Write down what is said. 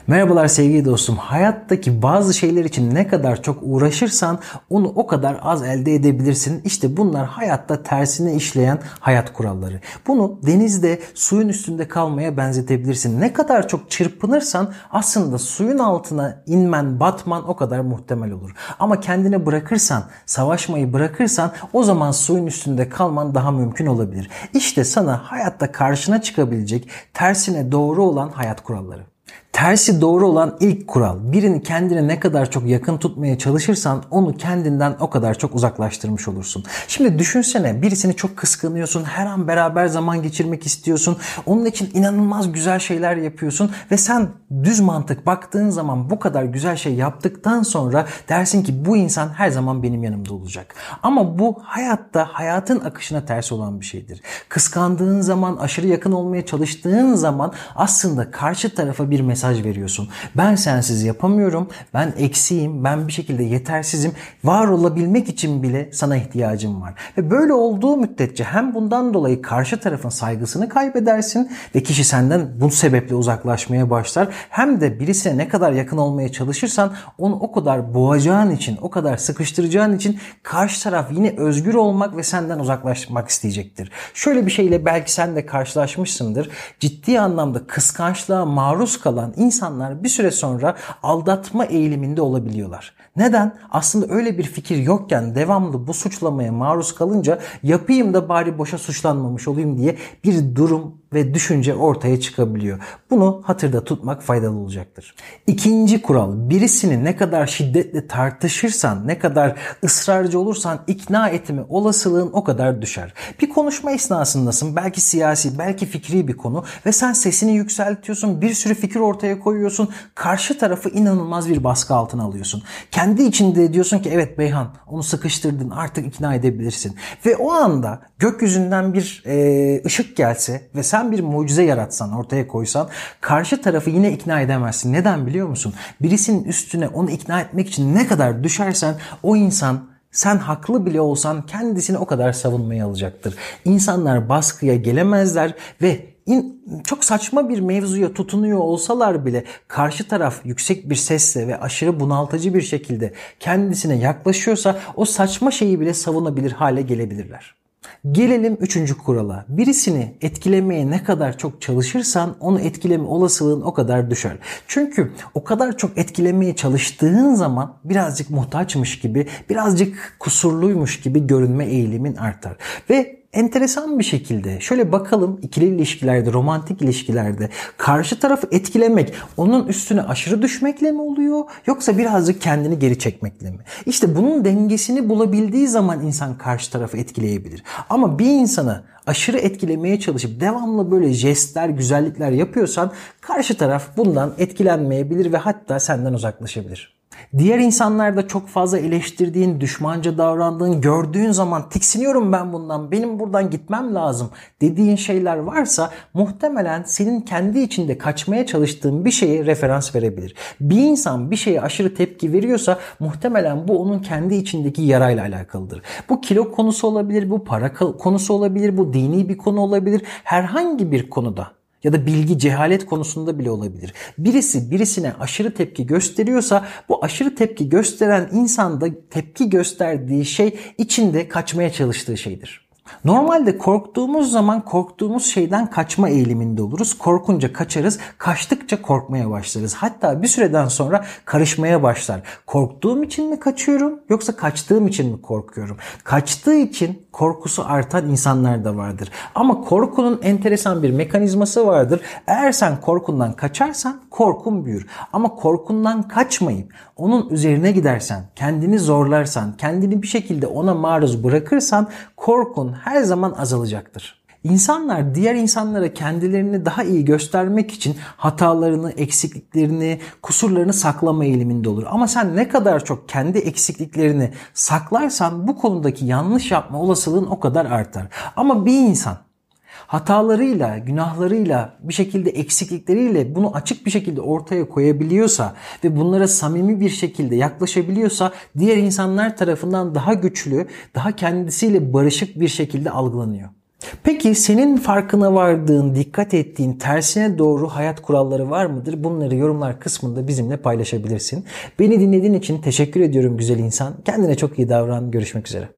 Merhabalar sevgili dostum. Hayattaki bazı şeyler için ne kadar çok uğraşırsan onu o kadar az elde edebilirsin. İşte bunlar hayatta tersine işleyen hayat kuralları. Bunu denizde suyun üstünde kalmaya benzetebilirsin. Ne kadar çok çırpınırsan aslında suyun altına inmen, batman o kadar muhtemel olur. Ama kendine bırakırsan, savaşmayı bırakırsan o zaman suyun üstünde kalman daha mümkün olabilir. İşte sana hayatta karşına çıkabilecek tersine doğru olan hayat kuralları. Tersi doğru olan ilk kural, birini kendine ne kadar çok yakın tutmaya çalışırsan onu kendinden o kadar çok uzaklaştırmış olursun. Şimdi düşünsene, birisini çok kıskanıyorsun, her an beraber zaman geçirmek istiyorsun, onun için inanılmaz güzel şeyler yapıyorsun ve sen düz mantık baktığın zaman bu kadar güzel şey yaptıktan sonra dersin ki bu insan her zaman benim yanımda olacak. Ama bu hayatta hayatın akışına ters olan bir şeydir. Kıskandığın zaman, aşırı yakın olmaya çalıştığın zaman aslında karşı tarafa bir mesaj veriyorsun. Ben sensiz yapamıyorum, ben eksiğim, ben bir şekilde yetersizim, var olabilmek için bile sana ihtiyacım var. Ve böyle olduğu müddetçe hem bundan dolayı karşı tarafın saygısını kaybedersin ve kişi senden bu sebeple uzaklaşmaya başlar. Hem de birisine ne kadar yakın olmaya çalışırsan onu o kadar boğacağın için, o kadar sıkıştıracağın için karşı taraf yine özgür olmak ve senden uzaklaşmak isteyecektir. Şöyle bir şeyle belki sen de karşılaşmışsındır. Ciddi anlamda kıskançlığa maruz kalan insanlar bir süre sonra aldatma eğiliminde olabiliyorlar. Neden? Aslında öyle bir fikir yokken devamlı bu suçlamaya maruz kalınca yapayım da bari boşa suçlanmamış olayım diye bir durum ve düşünce ortaya çıkabiliyor. Bunu hatırda tutmak faydalı olacaktır. İkinci kural, birisini ne kadar şiddetle tartışırsan, ne kadar ısrarcı olursan ikna etme olasılığın o kadar düşer. Bir konuşma esnasındasın, belki siyasi, belki fikri bir konu ve sen sesini yükseltiyorsun, bir sürü fikir ortaya koyuyorsun, karşı tarafı inanılmaz bir baskı altına alıyorsun. Kendi içinde diyorsun ki evet Beyhan, onu sıkıştırdın, artık ikna edebilirsin. Ve o anda gökyüzünden bir ışık gelse ve sen bir mucize yaratsan, ortaya koysan karşı tarafı yine ikna edemezsin. Neden biliyor musun? Birisinin üstüne onu ikna etmek için ne kadar düşersen o insan, sen haklı bile olsan kendisini o kadar savunmaya alacaktır. İnsanlar baskıya gelemezler ve çok saçma bir mevzuya tutunuyor olsalar bile karşı taraf yüksek bir sesle ve aşırı bunaltıcı bir şekilde kendisine yaklaşıyorsa o saçma şeyi bile savunabilir hale gelebilirler. Gelelim üçüncü kurala. Birisini etkilemeye ne kadar çok çalışırsan onu etkileme olasılığın o kadar düşer. Çünkü o kadar çok etkilemeye çalıştığın zaman birazcık muhtaçmış gibi, birazcık kusurluymuş gibi görünme eğilimin artar. Ve enteresan bir şekilde şöyle bakalım, ikili ilişkilerde, romantik ilişkilerde karşı tarafı etkilemek onun üstüne aşırı düşmekle mi oluyor yoksa birazcık kendini geri çekmekle mi? İşte bunun dengesini bulabildiği zaman insan karşı tarafı etkileyebilir. Ama bir insanı aşırı etkilemeye çalışıp devamlı böyle jestler, güzellikler yapıyorsan karşı taraf bundan etkilenmeyebilir ve hatta senden uzaklaşabilir. Diğer insanlarda çok fazla eleştirdiğin, düşmanca davrandığın, gördüğün zaman tiksiniyorum ben bundan, benim buradan gitmem lazım dediğin şeyler varsa muhtemelen senin kendi içinde kaçmaya çalıştığın bir şeye referans verebilir. Bir insan bir şeye aşırı tepki veriyorsa muhtemelen bu onun kendi içindeki yarayla alakalıdır. Bu kilo konusu olabilir, bu para konusu olabilir, bu dini bir konu olabilir, herhangi bir konuda. Ya da bilgi, cehalet konusunda bile olabilir. Birisi birisine aşırı tepki gösteriyorsa bu aşırı tepki gösteren insan da tepki gösterdiği şey içinde kaçmaya çalıştığı şeydir. Normalde korktuğumuz zaman korktuğumuz şeyden kaçma eğiliminde oluruz. Korkunca kaçarız, kaçtıkça korkmaya başlarız. Hatta bir süreden sonra karışmaya başlar. Korktuğum için mi kaçıyorum yoksa kaçtığım için mi korkuyorum? Kaçtığı için korkusu artan insanlar da vardır. Ama korkunun enteresan bir mekanizması vardır. Eğer sen korkundan kaçarsan korkun büyür. Ama korkundan kaçmayıp onun üzerine gidersen, kendini zorlarsan, kendini bir şekilde ona maruz bırakırsan korkun her zaman azalacaktır. İnsanlar diğer insanlara kendilerini daha iyi göstermek için hatalarını, eksikliklerini, kusurlarını saklama eğiliminde olur. Ama sen ne kadar çok kendi eksikliklerini saklarsan bu konudaki yanlış yapma olasılığın o kadar artar. Ama bir insan hatalarıyla, günahlarıyla, bir şekilde eksiklikleriyle bunu açık bir şekilde ortaya koyabiliyorsa ve bunlara samimi bir şekilde yaklaşabiliyorsa diğer insanlar tarafından daha güçlü, daha kendisiyle barışık bir şekilde algılanıyor. Peki senin farkına vardığın, dikkat ettiğin, tersine doğru hayat kuralları var mıdır? Bunları yorumlar kısmında bizimle paylaşabilirsin. Beni dinlediğin için teşekkür ediyorum güzel insan. Kendine çok iyi davran. Görüşmek üzere.